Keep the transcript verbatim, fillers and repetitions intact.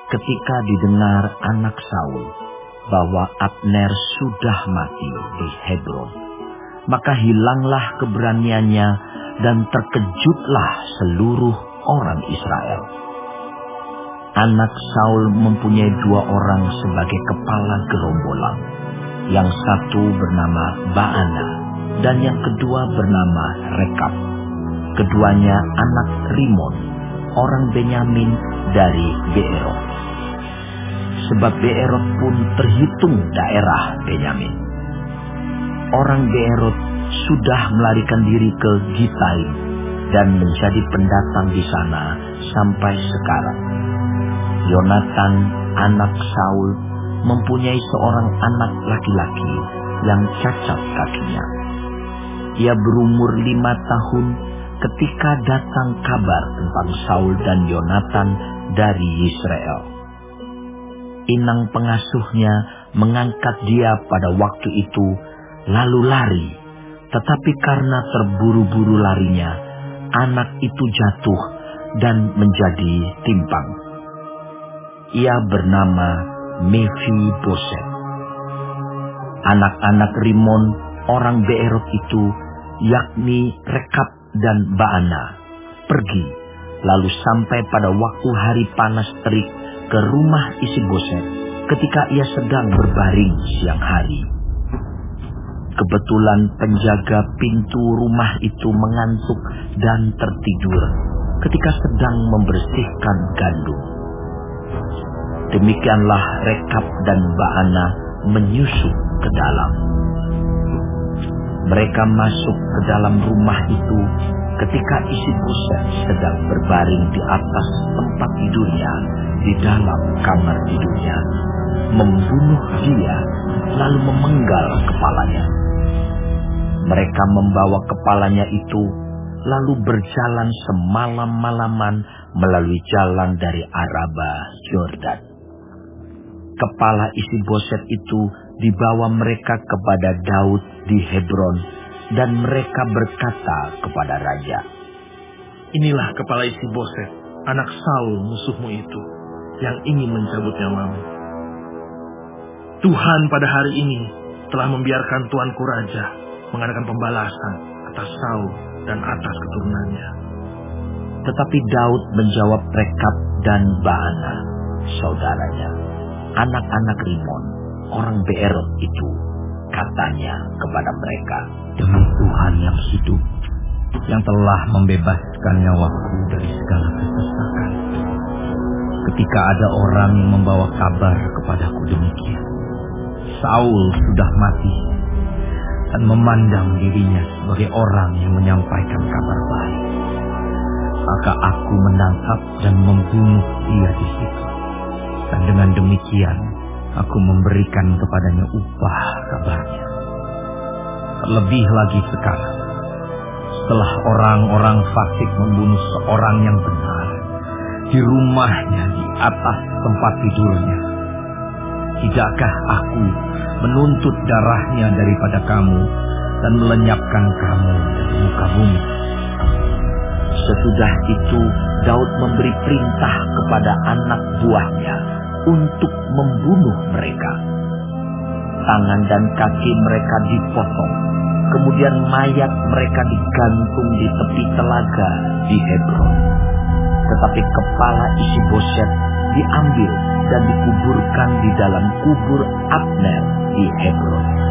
ketika didengar anak Saul bahwa Abner sudah mati di Hebron, maka hilanglah keberaniannya dan terkejutlah seluruh orang Israel. Anak Saul mempunyai dua orang sebagai kepala gerombolan. Yang satu bernama Baana dan yang kedua bernama Rekab. Keduanya anak Rimon, orang Benyamin dari Beerot. Sebab Beerot pun terhitung daerah Benyamin. Orang Beerot sudah melarikan diri ke Gitaim dan menjadi pendatang di sana sampai sekarang. Yonatan, anak Saul, mempunyai seorang anak laki-laki yang cacat kakinya. Ia berumur lima tahun ketika datang kabar tentang Saul dan Yonatan dari Israel. Inang pengasuhnya mengangkat dia pada waktu itu, lalu lari. Tetapi karena terburu-buru larinya, anak itu jatuh dan menjadi timpang. Ia bernama Mephiboset. Anak-anak Rimon, orang Beerot itu, yakni Rekab dan Baana, pergi, lalu sampai pada waktu hari panas terik ke rumah Isiboset ketika ia sedang berbaring siang hari. Kebetulan penjaga pintu rumah itu mengantuk dan tertidur ketika sedang membersihkan gandum. Demikianlah Rekab dan Baana menyusup ke dalam. Mereka masuk ke dalam rumah itu ketika Isiboset sedang berbaring di atas tempat tidurnya di dalam kamar tidurnya, membunuh dia lalu memenggal kepalanya. Mereka membawa kepalanya itu lalu berjalan semalam-malaman melalui jalan dari Araba Yordan. Kepala Isiboset itu dibawa mereka kepada Daud di Hebron, dan mereka berkata kepada raja, "Inilah kepala Isiboset, anak Saul musuhmu itu, yang ingin mencabut nyawamu. Tuhan pada hari ini telah membiarkan tuanku raja mengadakan pembalasan atas Saul dan atas keturunannya." Tetapi Daud menjawab Rekab dan Baana, saudaranya, anak-anak Rimon, orang Beerot itu, katanya kepada mereka, "Demi Tuhan yang hidup, yang telah membebaskan nyawaku dari segala kesesakan, ketika ada orang yang membawa kabar kepadaku demikian, Saul sudah mati, dan memandang dirinya sebagai orang yang menyampaikan kabar baik, maka aku menangkap dan membunuh dia di situ. Dan dengan demikian, aku memberikan kepadanya upah kabarnya. Terlebih lagi sekarang, setelah orang-orang fasik membunuh seorang yang benar di rumahnya di atas tempat tidurnya, tidakkah aku menuntut darahnya daripada kamu dan melenyapkan kamu dari muka bumi?" Sesudah itu Daud memberi perintah kepada anak buahnya untuk membunuh mereka. Tangan dan kaki mereka dipotong, kemudian mayat mereka digantung di tepi telaga di Hebron. Tetapi kepala Isiboset diambil dan dikuburkan di dalam kubur Abner di Hebron.